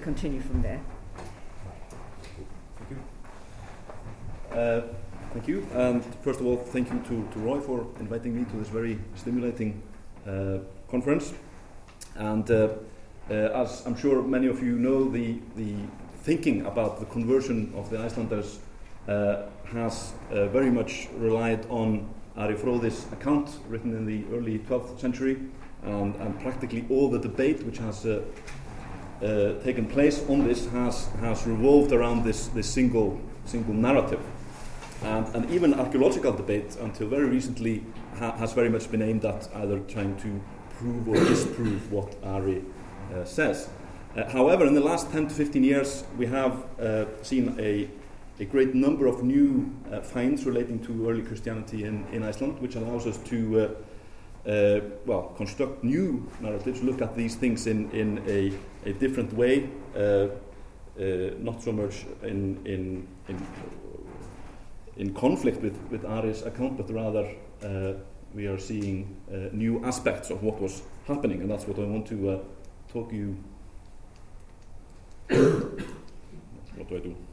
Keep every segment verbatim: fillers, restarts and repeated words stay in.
continue from there. Thank you. Uh, thank you. And first of all, thank you to, to Roy for inviting me to this very stimulating uh, conference. And uh, uh, as I'm sure many of you know, the, the thinking about the conversion of the Icelanders uh, has uh, very much relied on Ari Fróði's account written in the early twelfth century, and, and practically all the debate which has uh, uh, taken place on this has, has revolved around this, this single, single narrative. And, and even archaeological debate until very recently ha- has very much been aimed at either trying to prove or disprove what Ari uh, says. Uh, however, in the last ten to fifteen years, we have uh, seen a, a great number of new uh, finds relating to early Christianity in, in Iceland, which allows us to uh, uh, well, construct new narratives, look at these things in, in a, a different way, uh, uh, not so much in, in, in, in conflict with, with Ari's account, but rather uh, we are seeing uh, new aspects of what was happening, and that's what I want to uh, talk you. What do I do?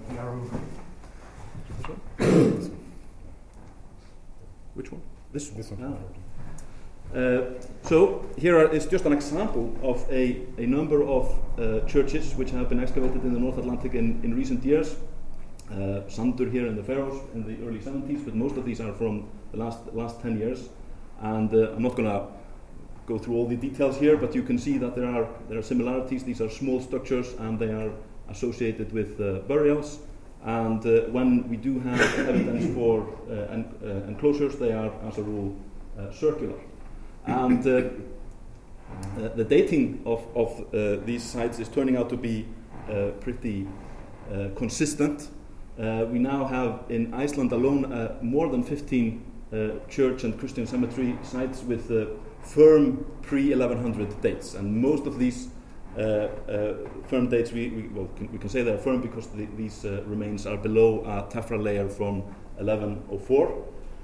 Which one? This one. This one. Ah. Uh, so here are, is just an example of a, a number of uh, churches which have been excavated in the North Atlantic in, in recent years. Uh, Sandur here in the Faroes in the early seventies, but most of these are from the last last ten years. And uh, I'm not going to go through all the details here, but you can see that there are there are similarities. These are small structures, and they are associated with uh, burials. And uh, when we do have evidence for uh, en- uh, enclosures, they are, as a rule, uh, circular. And uh, uh, the dating of, of uh, these sites is turning out to be uh, pretty uh, consistent. Uh, we now have in Iceland alone uh, more than fifteen uh, church and Christian cemetery sites with uh, firm pre eleven hundred dates, and most of these uh, uh, firm dates we, we, well, can, we can say they are firm because the, these uh, remains are below a tephra layer from eleven oh four.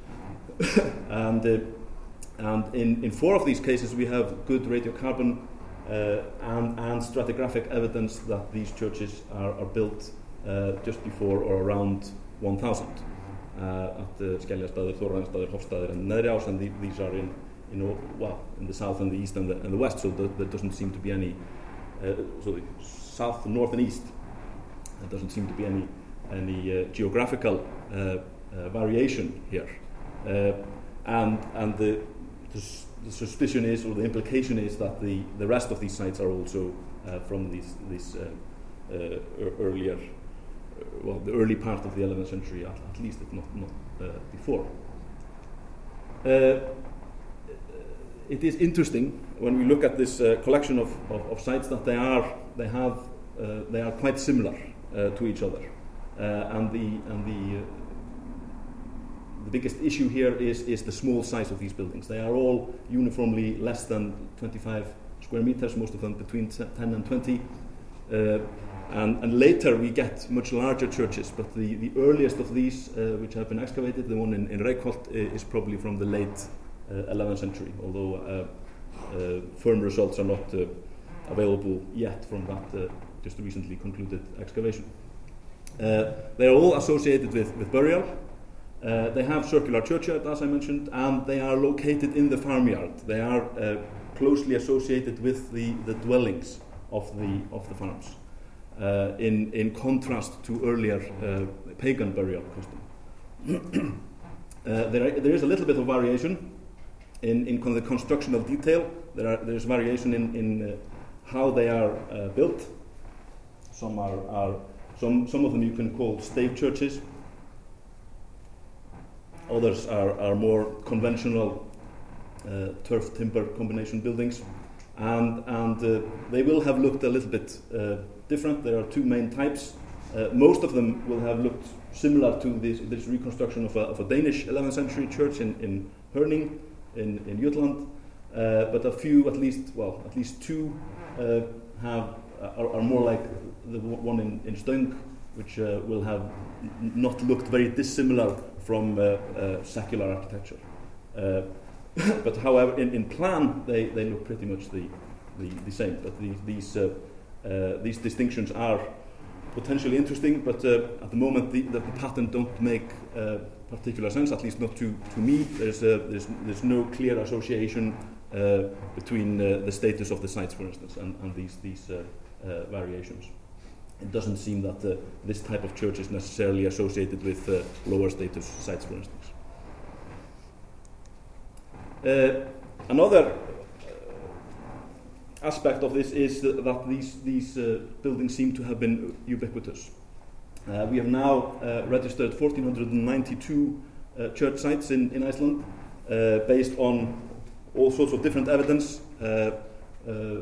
and uh, and in, in four of these cases we have good radiocarbon uh, and, and stratigraphic evidence that these churches are, are built Uh, just before or around one thousand uh, at the Skeljastaðir, Þórarinsstaðir, Hofstaðir, and Neðriás, and the, these are in, you know, well, in the south and the east and the, and the west. So the, there doesn't seem to be any. Uh, so the south, north, and east. There doesn't seem to be any any uh, geographical uh, uh, variation here, uh, and and the, the the suspicion is, or the implication is, that the the rest of these sites are also uh, from these these uh, uh, earlier. Well, the early part of the eleventh century, at, at least, if not, not uh, before. Uh, it is interesting when we look at this uh, collection of, of, of sites that they are they have uh, they are quite similar uh, to each other, uh, and the and the uh, the biggest issue here is is the small size of these buildings. They are all uniformly less than twenty-five square meters, most of them between ten and twenty. Uh, And, and later we get much larger churches, but the, the earliest of these uh, which have been excavated, the one in, in Reykholt, uh, is probably from the late uh, eleventh century, although uh, uh, firm results are not uh, available yet from that uh, just recently concluded excavation. Uh, they are all associated with, with burial. Uh, they have circular churchyard, as I mentioned, and they are located in the farmyard. They are uh, closely associated with the, the dwellings of the, of the farms. Uh, in, in contrast to earlier uh, pagan burial custom. uh, there, are, there is a little bit of variation in, in con- the constructional detail. There are, there is variation in, in uh, how they are uh, built. Some are, are some, some of them you can call stave churches. Others are, are more conventional uh, turf timber combination buildings, and and uh, they will have looked a little bit uh, different. There are two main types. Uh, most of them will have looked similar to this, this reconstruction of a, of a Danish eleventh century church in, in Herning, in, in Jutland. Uh, but a few, at least, well, at least two uh, have are, are more like the one in, in Stöng, which uh, will have n- not looked very dissimilar from uh, uh, secular architecture. Uh, but however, in, in plan, they, they look pretty much the, the, the same. But the, these uh, uh, these distinctions are potentially interesting, but uh, at the moment the, the, the pattern don't make uh, particular sense, at least not to, to me. There's, uh, there's, there's no clear association uh, between uh, the status of the sites, for instance, and, and these, these uh, uh, variations. It doesn't seem that uh, this type of church is necessarily associated with uh, lower status sites, for instance. Uh, another aspect of this is that, that these, these uh, buildings seem to have been ubiquitous. Uh, we have now uh, registered one thousand four hundred ninety-two uh, church sites in, in Iceland uh, based on all sorts of different evidence. Uh, uh,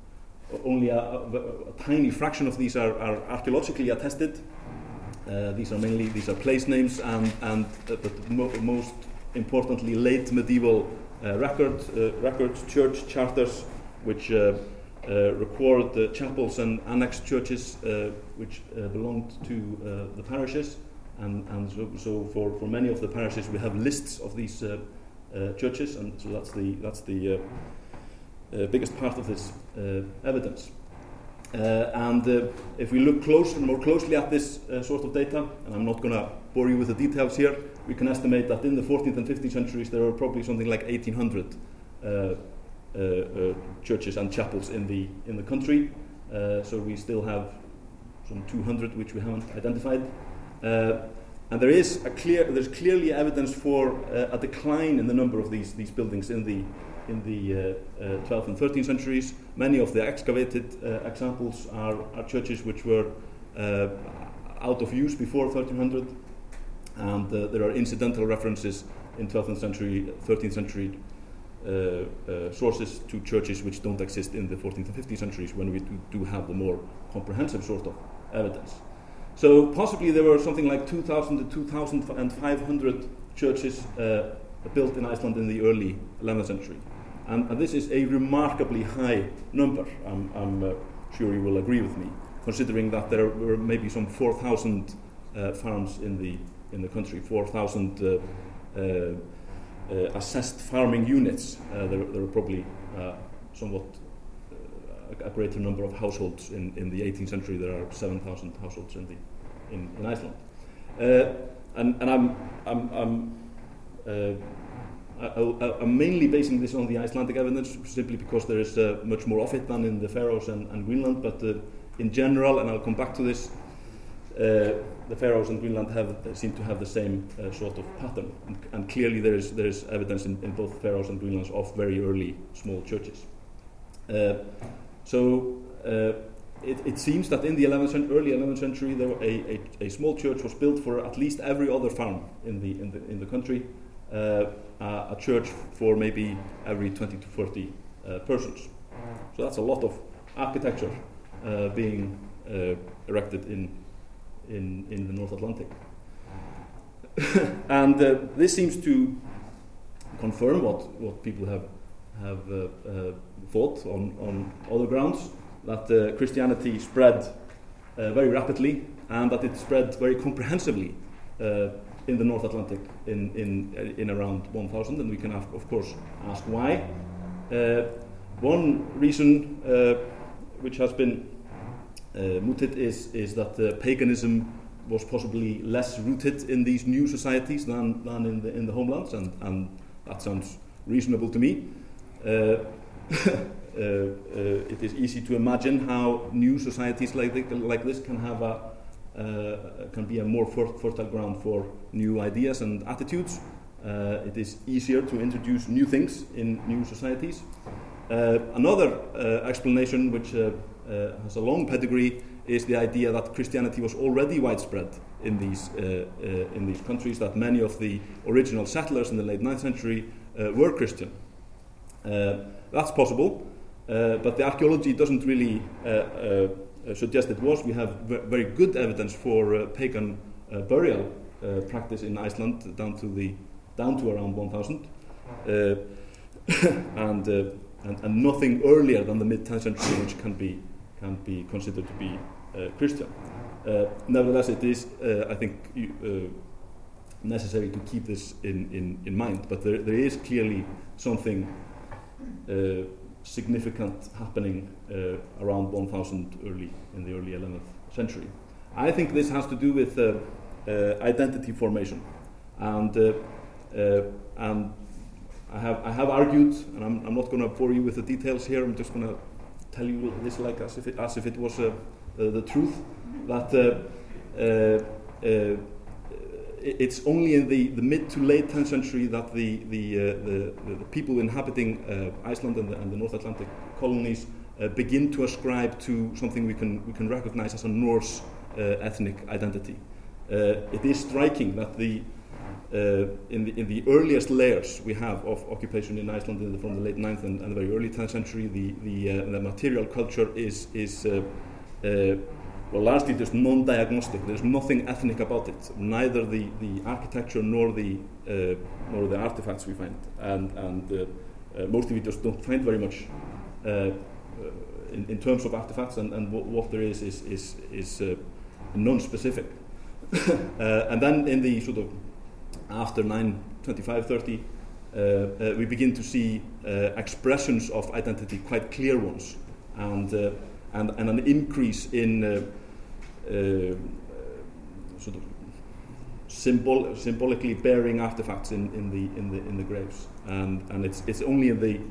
only a, a, a tiny fraction of these are, are archaeologically attested. Uh, these are mainly these are place names and, and uh, but mo most importantly late medieval uh, record, uh, records, church charters, which uh, uh, record the chapels and annexed churches uh, which uh, belonged to uh, the parishes, and, and so, so for, for many of the parishes we have lists of these uh, uh, churches, and so that's the that's the uh, uh, biggest part of this uh, evidence. Uh, and uh, if we look close and more closely at this uh, sort of data, and I'm not going to bore you with the details here, we can estimate that in the fourteenth and fifteenth centuries there were probably something like eighteen hundred uh, Uh, uh, churches and chapels in the in the country. Uh, so we still have some two hundred which we haven't identified, uh, and there is a clear there's clearly evidence for uh, a decline in the number of these these buildings in the in the uh, uh, twelfth and thirteenth centuries. Many of the excavated uh, examples are, are churches which were uh, out of use before thirteen hundred, and uh, there are incidental references in twelfth century, thirteenth century Uh, uh, sources to churches which don't exist in the fourteenth and fifteenth centuries, when we do, do have the more comprehensive sort of evidence. So possibly there were something like two thousand to two thousand five hundred churches uh, built in Iceland in the early eleventh century. And, and this is a remarkably high number. I'm, I'm uh, sure you will agree with me, considering that there were maybe some four thousand uh, farms in the, in the country, four thousand uh, uh, Uh, assessed farming units. Uh, there, there are probably uh, somewhat uh, a, a greater number of households. In, in the eighteenth century there are seven thousand households in, the, in, in Iceland. Uh, and, and I'm, I'm, I'm, uh, I, I'm mainly basing this on the Icelandic evidence, simply because there is uh, much more of it than in the Faroes and, and Greenland, but uh, in general, and I'll come back to this, uh, the Faroes and Greenland have seem to have the same uh, sort of pattern, and, and clearly there is there is evidence in, in both Faroes and Greenland of very early small churches. Uh, so uh, it, it seems that in the eleventh early eleventh century, there were a, a, a small church was built for at least every other farm in the in the in the country, uh, a, a church for maybe every twenty to forty uh, persons. So that's a lot of architecture uh, being uh, erected in. In, in the North Atlantic. And uh, this seems to confirm what, what people have, have uh, uh, thought on, on other grounds, that uh, Christianity spread uh, very rapidly, and that it spread very comprehensively uh, in the North Atlantic in, in, in around one thousand, and we can have, of course ask why. Uh, one reason uh, which has been Uh, mooted is, is that uh, paganism was possibly less rooted in these new societies than, than in, the, in the homelands, and, and that sounds reasonable to me. Uh, uh, uh, it is easy to imagine how new societies like, the, like this can have a uh, can be a more fertile ground for new ideas and attitudes. Uh, it is easier to introduce new things in new societies. Uh, another uh, explanation, which uh, Uh, has a long pedigree, is the idea that Christianity was already widespread in these uh, uh, in these countries, that many of the original settlers in the late ninth century uh, were Christian. Uh, that's possible, uh, but the archaeology doesn't really uh, uh, suggest it was. We have v very good evidence for uh, pagan uh, burial uh, practice in Iceland down to the down to around one thousand, uh, and, uh, and and nothing earlier than the mid tenth century, which can be can be considered to be uh, Christian. Uh, nevertheless, it is, uh, I think, uh, necessary to keep this in, in, in mind, but there, there is clearly something uh, significant happening uh, around one thousand early in the early eleventh century. I think this has to do with uh, uh, identity formation, and uh, uh, and I have I have argued, and I'm, I'm not going to bore you with the details here. I'm just going to tell you this like as if it, as if it was uh, uh, the truth, that uh, uh, uh, it's only in the, the mid to late tenth century that the the, uh, the, the people inhabiting uh, Iceland and the, and the North Atlantic colonies uh, begin to ascribe to something we can we can recognize as a Norse uh, ethnic identity. Uh, it is striking that the uh, in the in the earliest layers we have of occupation in Iceland in the, from the late ninth and, and the very early tenth century, the the, uh, the material culture is is uh, uh, well, largely just non-diagnostic. There's nothing ethnic about it. Neither the, the architecture nor the uh, nor the artifacts we find, and and uh, uh, most of you just don't find very much uh, uh, in, in terms of artifacts, and, and w- what there is is is is uh, non-specific. uh, and then in the sort of after nine twenty-five thirty, uh, uh, we begin to see uh, expressions of identity, quite clear ones, and. Uh, And, and an increase in uh, uh, sort of symbol, symbolically bearing artifacts in, in the in the in the graves, and and it's it's only in the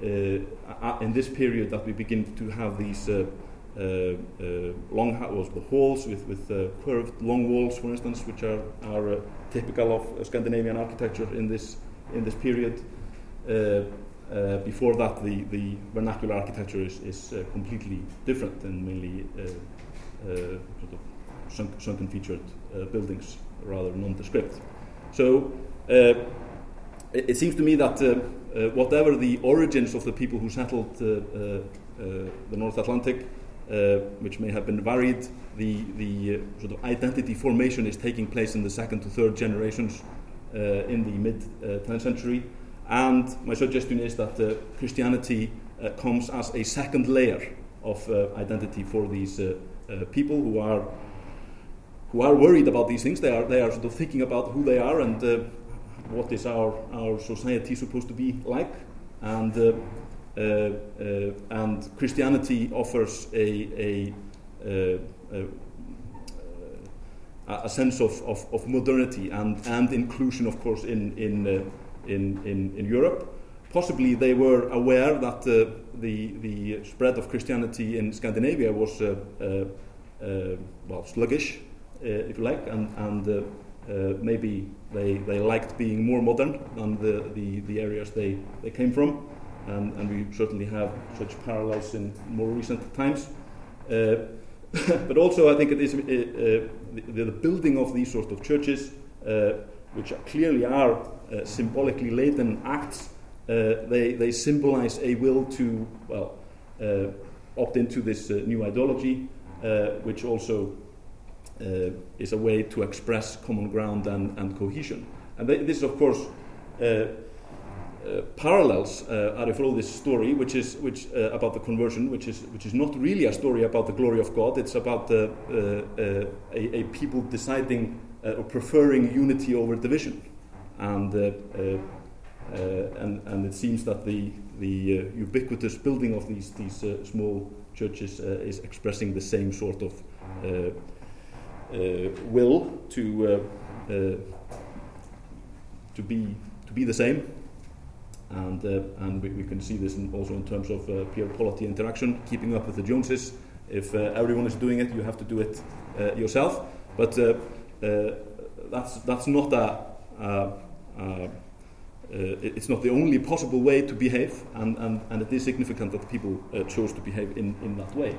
uh, in this period that we begin to have these uh, uh, uh, long ha- well, the halls with with uh, curved long walls, for instance, which are are uh, typical of uh, Scandinavian architecture in this in this period. Uh, Uh, before that, the, the vernacular architecture is, is uh, completely different and mainly uh, uh, sort of sunk, sunken featured uh, buildings, rather nondescript. So uh, it, it seems to me that uh, uh, whatever the origins of the people who settled uh, uh, uh, the North Atlantic, uh, which may have been varied, the, the uh, sort of identity formation is taking place in the second to third generations uh, in the mid uh, tenth century. And my suggestion is that uh, Christianity uh, comes as a second layer of uh, identity for these uh, uh, people who are who are worried about these things. They are they are sort of thinking about who they are and uh, what is our our society supposed to be like. And uh, uh, uh, and Christianity offers a a a, a, a sense of, of, of modernity and, and inclusion, of course, in in. Uh, In, in, in Europe. Possibly they were aware that uh, the the spread of Christianity in Scandinavia was uh, uh, uh, well sluggish, uh, if you like, and and uh, uh, maybe they they liked being more modern than the, the, the areas they, they came from, and, and we certainly have such parallels in more recent times. Uh, but also I think it is uh, uh, the, the building of these sort of churches, uh, which are clearly are Uh, symbolically laden acts, uh, they they symbolize a will to well uh, opt into this uh, new ideology, uh, which also uh, is a way to express common ground and, and cohesion. And they, this, of course, uh, uh, parallels uh, Arifroð's story, which is which uh, about the conversion, which is which is not really a story about the glory of God. It's about uh, uh, uh, a, a people deciding uh, or preferring unity over division. And, uh, uh, uh, and and it seems that the the uh, ubiquitous building of these these uh, small churches uh, is expressing the same sort of uh, uh, will to uh, uh, to be to be the same, and uh, and we, we can see this in also in terms of uh, peer polity interaction, keeping up with the Joneses. If uh, everyone is doing it, you have to do it uh, yourself. But uh, uh, that's that's not a Uh, uh, uh, it's not the only possible way to behave, and, and, and it is significant that people uh, chose to behave in, in that way.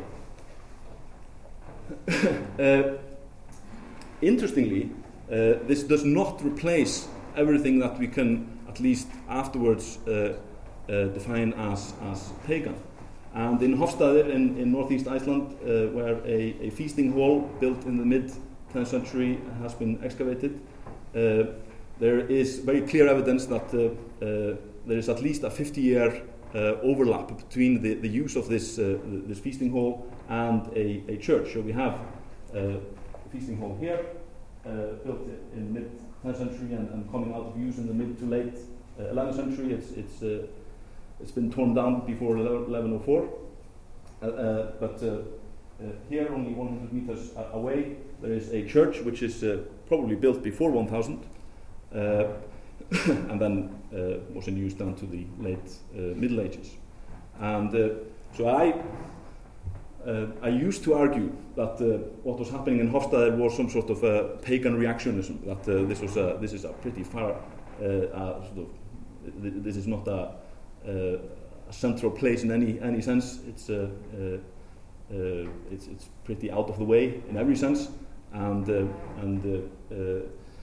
uh, interestingly, uh, this does not replace everything that we can, at least afterwards, uh, uh, define as, as pagan. And in Hofstadr in, in northeast Iceland, uh, where a, a feasting hall built in the mid tenth century has been excavated, uh, there is very clear evidence that uh, uh, there is at least a fifty-year uh, overlap between the, the use of this uh, this feasting hall and a, a church. So we have uh, a feasting hall here, uh, built in the mid tenth century and, and coming out of use in the mid to late uh, eleventh century. It's it's uh, it's been torn down before eleven oh four. Uh, uh, but uh, uh, here, only one hundred meters away, there is a church which is uh, probably built before one thousand, uh, and then uh, was in use down to the late uh, Middle Ages. And uh, so I, uh, I used to argue that uh, what was happening in Hofstadr was some sort of uh, pagan reactionism. That uh, this was a, this is a pretty far, uh, uh, sort of, this is not a, uh, a central place in any any sense. It's uh, uh, uh, it's it's pretty out of the way in every sense, and uh, and uh, uh,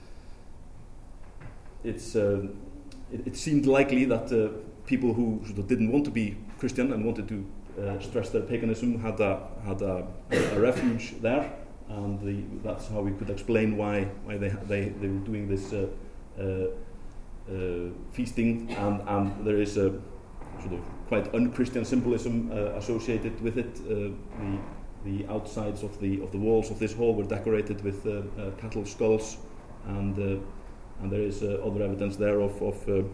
it's uh, it, it seemed likely that uh, people who sort of didn't want to be Christian and wanted to uh, stress their paganism had a had a, a refuge there, and the, that's how we could explain why why they they, they were doing this uh, uh, uh, feasting, and and there is a sort of quite un-Christian symbolism uh, associated with it. Uh, the the outsides of the of the walls of this hall were decorated with uh, uh, cattle skulls, and uh, and there is uh, other evidence there of of uh,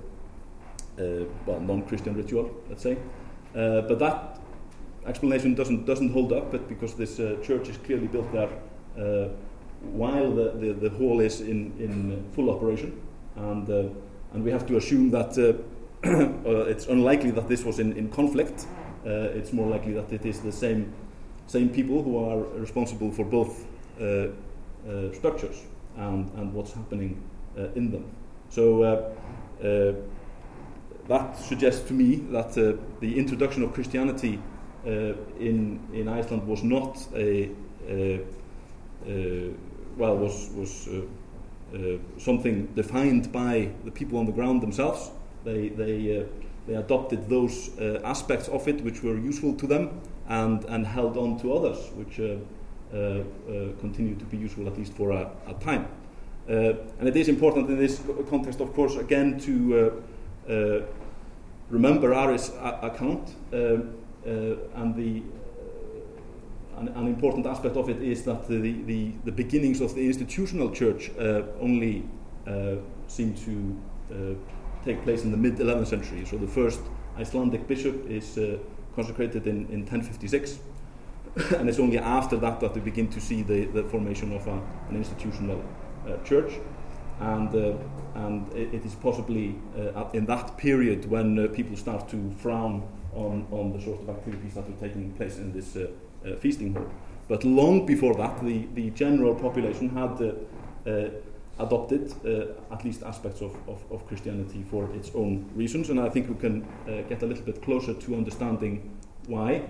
uh, well, non-Christian ritual, let's say. Uh, but that explanation doesn't doesn't hold up, but because this uh, church is clearly built there uh, while the, the the hall is in in full operation, and uh, and we have to assume that uh, uh, it's unlikely that this was in in conflict. Uh, it's more likely that it is the same same people who are responsible for both uh, uh, structures and and what's happening uh, in them. So. Uh, uh, That suggests to me that uh, the introduction of Christianity uh, in in Iceland was not a uh, uh, well was was uh, uh, something defined by the people on the ground themselves. They they uh, they adopted those uh, aspects of it which were useful to them, and and held on to others which uh, uh, uh, continued to be useful, at least for a, a time. Uh, and it is important in this context, of course, again to uh, uh, remember Ari's a- account, uh, uh, and the uh, an, an important aspect of it is that the the, the beginnings of the institutional church uh, only uh, seem to uh, take place in the mid eleventh century. So the first Icelandic bishop is uh, consecrated in, in ten fifty-six, and it's only after that that we begin to see the, the formation of a, an institutional uh, church. And uh, and it, it is possibly uh, in that period when uh, people start to frown on, on the sort of activities that are taking place in this uh, uh, feasting hall. But long before that, the, the general population had uh, uh, adopted uh, at least aspects of, of, of Christianity for its own reasons, and I think we can uh, get a little bit closer to understanding why.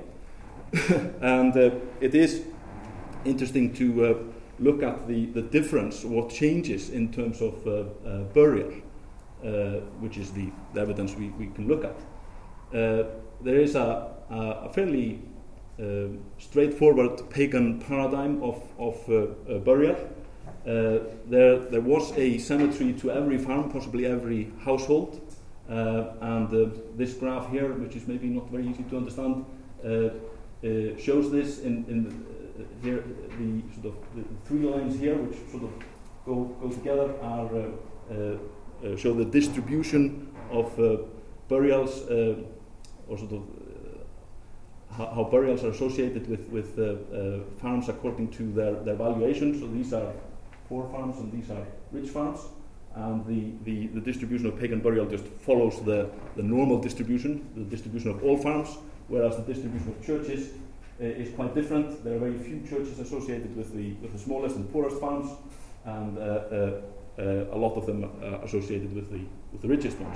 And uh, it is interesting to uh, look at the, the difference, what changes in terms of uh, uh, burial, uh, which is the, the evidence we, we can look at. Uh, there is a, a fairly uh, straightforward pagan paradigm of, of uh, uh, burial. Uh, there, there was a cemetery to every farm, possibly every household, uh, and uh, this graph here, which is maybe not very easy to understand, uh, uh, shows this in, in the, here, the sort of the three lines here, which sort of go go together, are uh, uh, uh, show the distribution of uh, burials, uh, or sort of uh, how, how burials are associated with with uh, uh, farms according to their their valuation. So these are poor farms and these are rich farms, and the the, the distribution of pagan burial just follows the the normal distribution, the distribution of all farms, whereas the distribution of churches is quite different. There are very few churches associated with the with the smallest and poorest farms, and uh, uh, uh, a lot of them are associated with the with the richest ones.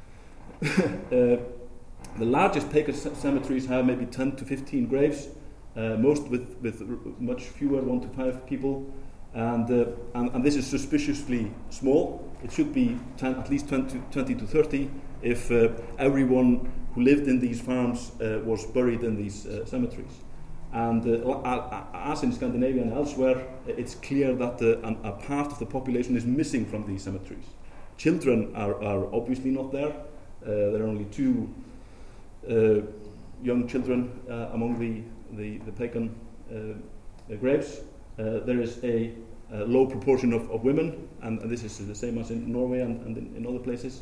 uh, the largest pagan c- cemeteries have maybe ten to fifteen graves, uh, most with with r- much fewer, one to five people, and uh, and, and this is suspiciously small. It should be ten, at least twenty to thirty if uh, everyone who lived in these farms uh, was buried in these uh, cemeteries. And uh, as in Scandinavia and elsewhere, it's clear that uh, an, a part of the population is missing from these cemeteries. Children are, are obviously not there. Uh, there are only two uh, young children uh, among the, the, the pagan uh, graves. Uh, there is a, a low proportion of, of women, and, and this is the same as in Norway and, and in, in other places.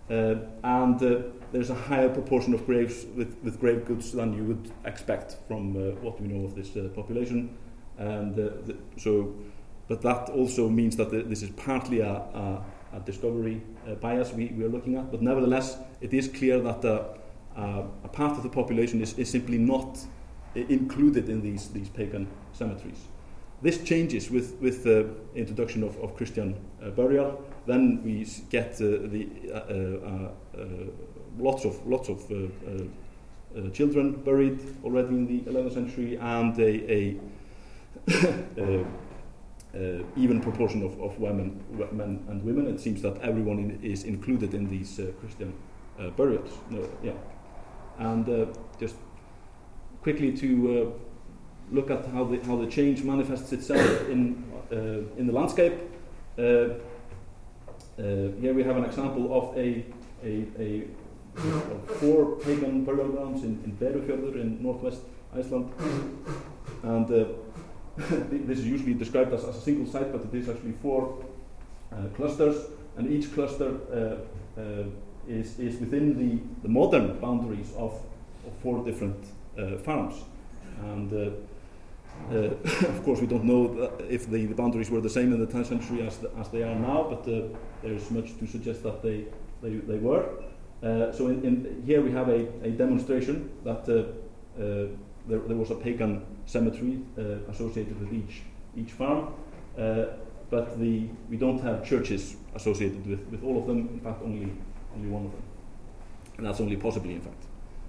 uh, and uh, there's a higher proportion of graves with, with grave goods than you would expect from uh, what we know of this uh, population, and uh, the, so, but that also means that the, this is partly a, a, a discovery uh, bias we, we are looking at, but nevertheless it is clear that uh, uh, a part of the population is, is simply not included in these, these pagan cemeteries. This changes with, with the introduction of, of Christian uh, burial. Then we get uh, the uh, uh, uh, lots of lots of uh, uh, uh, children buried already in the eleventh century, and a, a uh, uh, even proportion of, of women, men and women. It seems that everyone in, is included in these uh, Christian uh, burials. Uh, yeah, and uh, just quickly to uh, look at how the how the change manifests itself in uh, in the landscape. Uh, uh, here we have an example of a a, a of four pagan burial grounds in, in Berufjörður in northwest Iceland, and uh, this is usually described as, as a single site, but it is actually four uh, clusters, and each cluster uh, uh, is is within the, the modern boundaries of, of four different uh, farms, and uh, uh, of course we don't know if the, the boundaries were the same in the tenth century as the, as they are now, but uh, there is much to suggest that they they, they were. Uh, so in, in here we have a, a demonstration that uh, uh, there, there was a pagan cemetery uh, associated with each each farm, uh, but the we don't have churches associated with, with all of them. In fact, only only one of them, and that's only possibly in fact.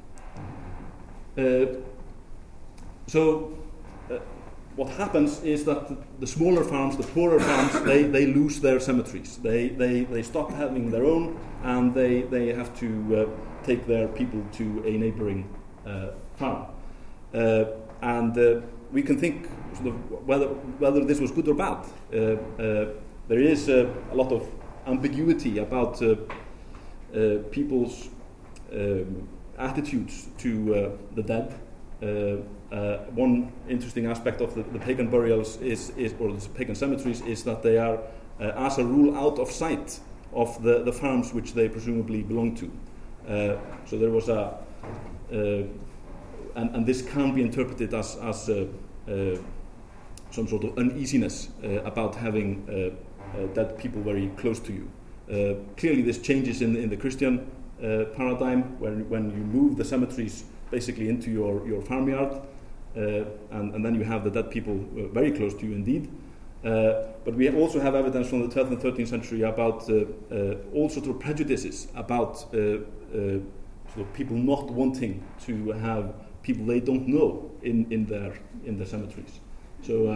Uh, so uh, what happens is that the, the smaller farms, the poorer farms, they, they lose their cemeteries. They, they they stop having their own, and they, they have to uh, take their people to a neighboring uh, farm. Uh, and uh, we can think sort of whether whether this was good or bad. Uh, uh, there is uh, a lot of ambiguity about uh, uh, people's um, attitudes to uh, the dead. Uh, uh, one interesting aspect of the, the pagan burials is, is, or the pagan cemeteries, is that they are, uh, as a rule, out of sight of the, the farms which they presumably belong to. Uh, so there was a, uh, and, and this can be interpreted as, as uh, uh, some sort of uneasiness uh, about having uh, uh, dead people very close to you. Uh, clearly, this changes in, in the Christian uh, paradigm, when when you move the cemeteries basically into your, your farmyard, uh, and, and then you have the dead people uh, very close to you indeed. Uh, but we also have evidence from the twelfth and thirteenth century about uh, uh, all sorts of prejudices about uh, uh, sort of people not wanting to have people they don't know in, in their in their cemeteries. So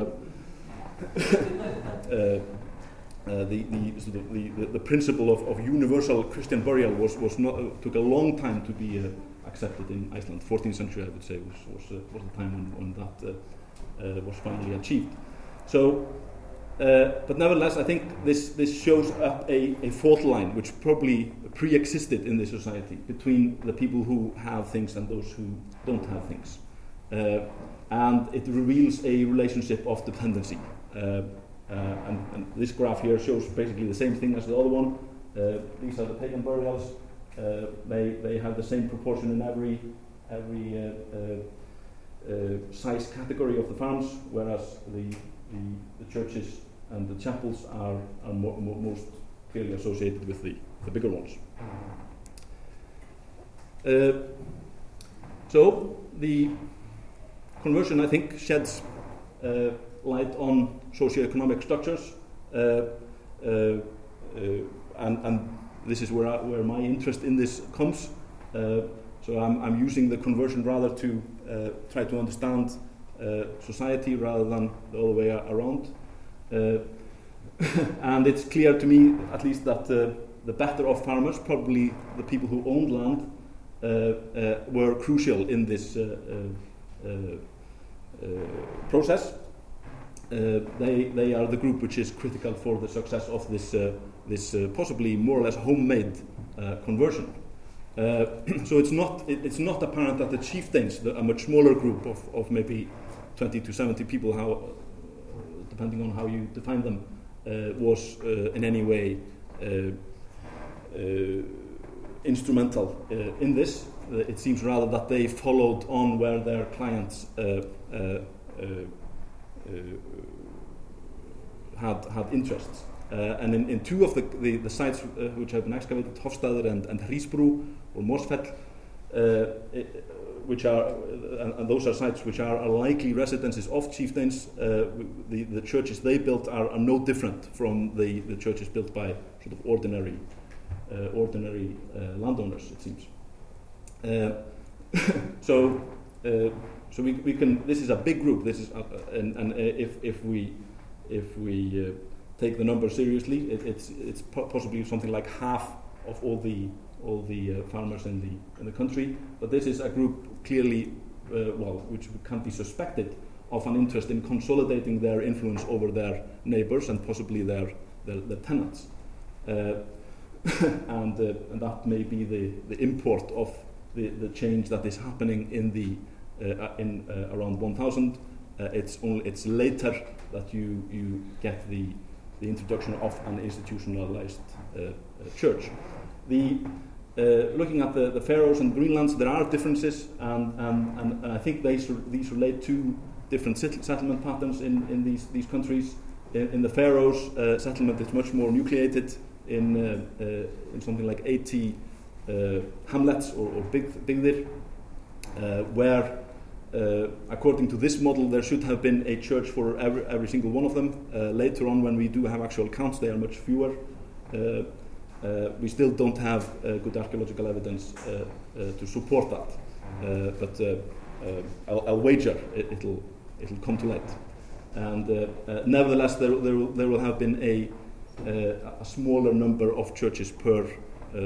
uh, uh, uh, the the, sort of the the the principle of, of universal Christian burial was was not uh, took a long time to be uh, accepted in Iceland. fourteenth century, I would say, was was, uh, was the time when, when that uh, uh, was finally achieved. So, uh, but nevertheless, I think this this shows up a, a fault line which probably pre-existed in the society between the people who have things and those who don't have things, uh, and it reveals a relationship of dependency. Uh, uh, and, and this graph here shows basically the same thing as the other one. Uh, these are the pagan burials. Uh, they they have the same proportion in every every uh, uh, uh, size category of the farms, whereas the the, the churches and the chapels are are mo mo most clearly associated with the the bigger ones. Uh, so the conversion, I think, sheds uh, light on socioeconomic structures, uh, uh, uh, and and. This is where I, where my interest in this comes. Uh, so I'm, I'm using the conversion rather to uh, try to understand uh, society rather than the other way around. Uh, and it's clear to me, at least, that uh, the better off farmers, probably the people who owned land, uh, uh, were crucial in this uh, uh, uh, process. Uh, they they are the group which is critical for the success of this uh, this uh, possibly more or less homemade uh, conversion. Uh, so it's not it, it's not apparent that the chieftains, the, a much smaller group of, of maybe twenty to seventy people, how uh, depending on how you define them, uh, was uh, in any way uh, uh, instrumental uh, in this. Uh, it seems rather that they followed on where their clients uh, uh, uh, uh, had had interests. Uh, and in, in two of the, the, the sites uh, which have been excavated, Hofstadr and, and Hrísbrú or Mosfell, uh, which are, uh, and, and those are sites which are, are likely residences of chieftains. Uh, the, the churches they built are, are no different from the, the churches built by sort of ordinary, uh, ordinary uh, landowners, it seems. Uh, so, uh, so we, we can. This is a big group. This is, uh, and, and if if we if we uh, take the number seriously, it, it's it's po possibly something like half of all the all the uh, farmers in the in the country. But this is a group clearly, uh, well, which can be suspected of an interest in consolidating their influence over their neighbours and possibly their their, their tenants, uh, and uh, and that may be the the import of the the change that is happening in the uh, in uh, around one thousand. Uh, it's only it's later that you you get the the introduction of an institutionalized uh, uh, church. The uh, looking at the, the Faroes and Greenlands, there are differences, and and, and, and I think these these relate to different settlement patterns in, in these these countries. In, in the Faroes, uh, settlement is much more nucleated in uh, uh, in something like eighty uh, hamlets or, or big bygdir, uh, where Uh, according to this model, there should have been a church for every, every single one of them. Uh, later on, when we do have actual counts, they are much fewer. Uh, uh, we still don't have uh, good archaeological evidence uh, uh, to support that, uh, but uh, uh, I'll, I'll wager it, it'll it'll come to light. And uh, uh, nevertheless, there there will, there will have been a uh, a smaller number of churches per uh,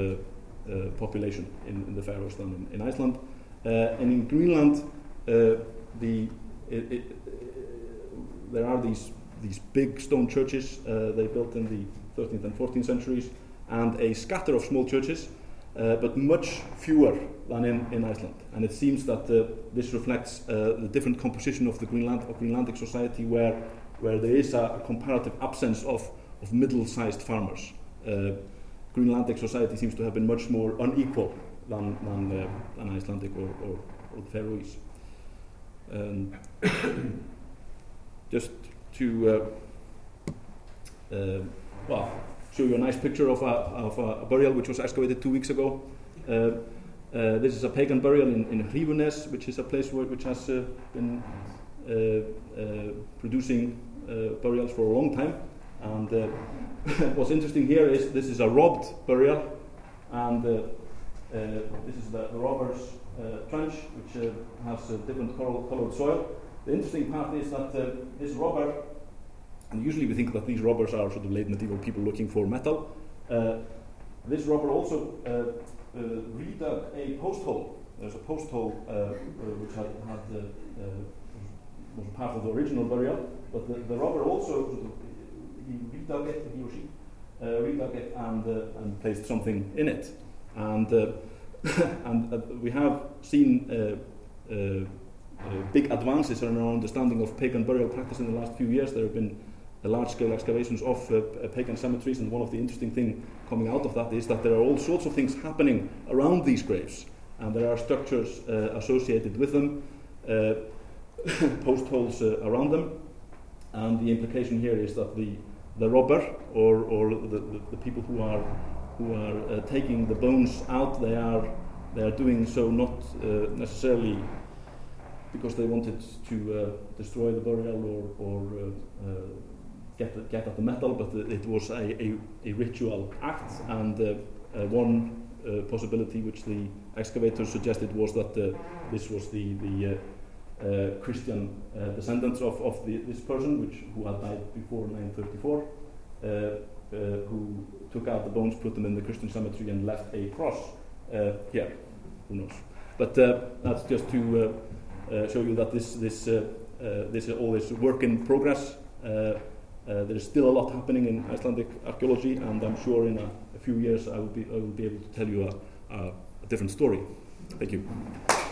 uh, population in, in the Faroes than in, in Iceland, uh, and in Greenland. Uh, the it, it, uh, there are these these big stone churches uh, they built in the thirteenth and fourteenth centuries, and a scatter of small churches, uh, but much fewer than in, in Iceland. And it seems that uh, this reflects uh, the different composition of the Greenland of Greenlandic society, where where there is a, a comparative absence of of middle-sized farmers. Uh, Greenlandic society seems to have been much more unequal than than, uh, than Icelandic or, or, or the Faroese. Um, just to uh, uh, well, show you a nice picture of a, of a burial which was excavated two weeks ago. Uh, uh, this is a pagan burial in, in Hrífunes, which is a place where, which has uh, been uh, uh, producing uh, burials for a long time. And uh, what's interesting here is this is a robbed burial, and uh, uh, this is the, the robbers' Uh, trench, which uh, has uh, different colored soil. The interesting part is that uh, this robber, and usually we think that these robbers are sort of late medieval people looking for metal. Uh, this robber also uh, uh, redug a post hole. There's a post hole uh, uh, which had, had uh, uh, was part of the original burial, but the, the robber also sort of, he redug it, he or she uh, redug it and uh, and placed something in it, and. Uh, and uh, we have seen uh, uh, uh, big advances in our understanding of pagan burial practice in the last few years. There have been uh, large-scale excavations of uh, pagan cemeteries, and one of the interesting things coming out of that is that there are all sorts of things happening around these graves, and there are structures uh, associated with them, uh, post holes uh, around them, and the implication here is that the the robber or or the, the, the people who are who are uh, taking the bones out, they are they are doing so not uh, necessarily because they wanted to uh, destroy the burial or, or uh, uh, get get at the metal, but it was a, a, a ritual act. And uh, uh, one uh, possibility which the excavators suggested was that uh, this was the the uh, uh, Christian uh, descendants of of the, this person, which who had died before nine thirty-four. Uh, Uh, who took out the bones, put them in the Christian cemetery, and left a cross uh, here. Who knows? But uh, that's just to uh, uh, show you that this this uh, uh, this is all is work in progress. Uh, uh, there is still a lot happening in Icelandic archaeology, and I'm sure in a, a few years I will be I will be able to tell you a, a, a different story. Thank you.